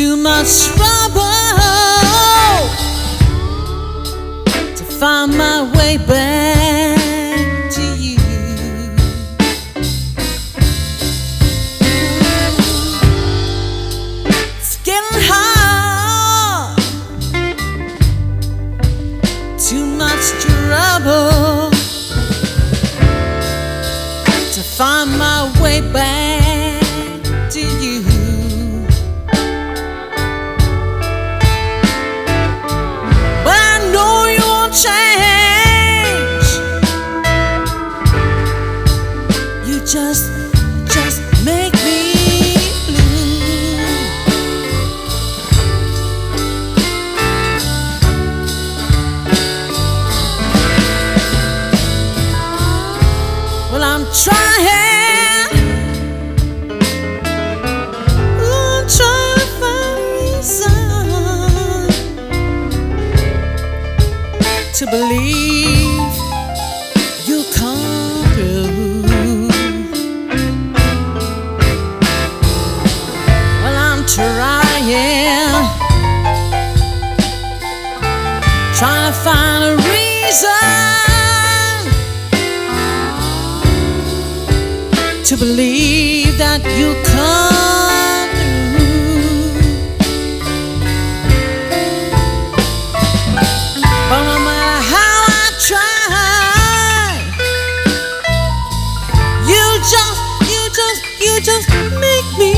too much trouble to find my way back to you. It's getting hard, too much trouble to find my way back to you. But I know you won't change. You just make me blue. Well, I'm trying to find reason to believe you'll come through. Well, I'm trying to find a reason to believe that you come through. But no matter how I try, you just make me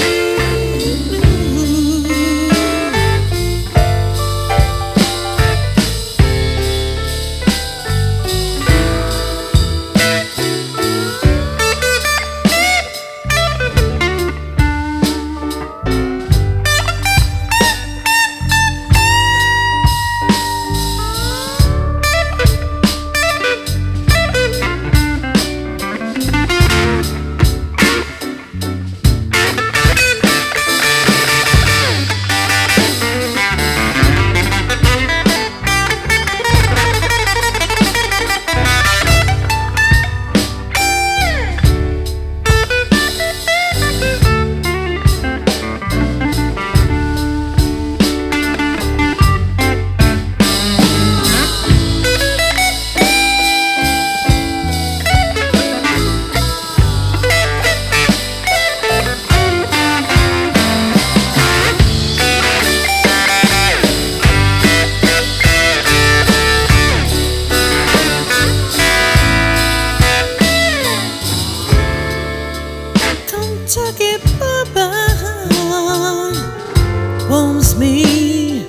Kentucky bourbon warms me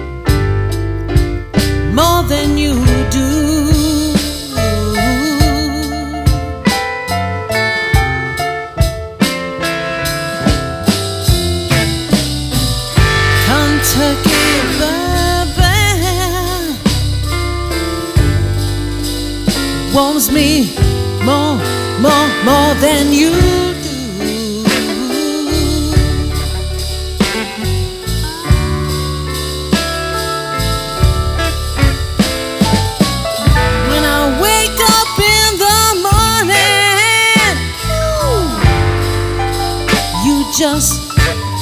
more than you do. Kentucky bourbon warms me more than you do. Just